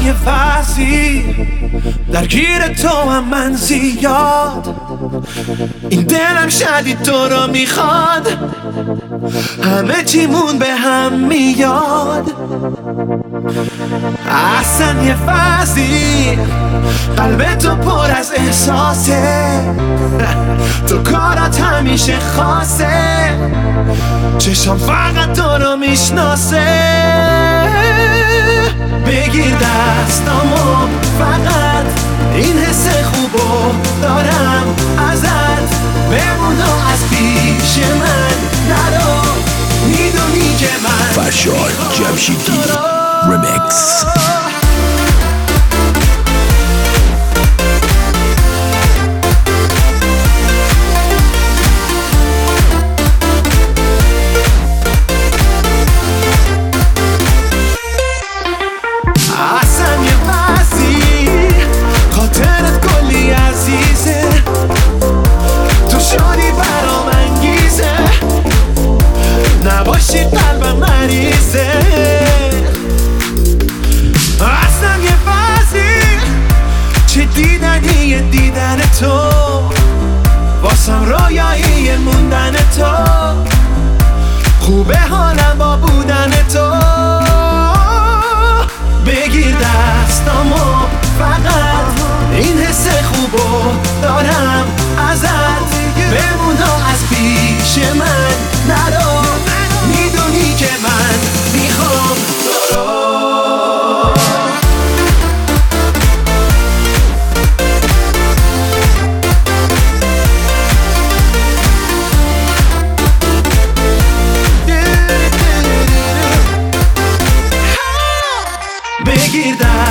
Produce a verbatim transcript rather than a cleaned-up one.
یه وضعی درگیر تو هم من زیاد، این دلم شدید تو رو میخواد، همه چیمون به هم میاد. اصلا یه وضعی قلب تو پر از احساسه، تو کارات همیشه خاصه، چشم فقط تو رو میشناسه. بگیر دستامو فقط، این حس خوبو دارم ازت، بمون و از پیش من نرو، میدونی که من فرشاد جمشیدی ریمیکس. نباشی قلبم مریضه، اصلا یه وضعی چه دیدنیه دیدن تو، واسم رویایی موندن تو، خوبه حالم با بودن تو. بگیر دستامو فقط، این حس خوبو دارم ازت، بمون و از پیش من نرو، میدونی که من میخوام تو رو. بگیر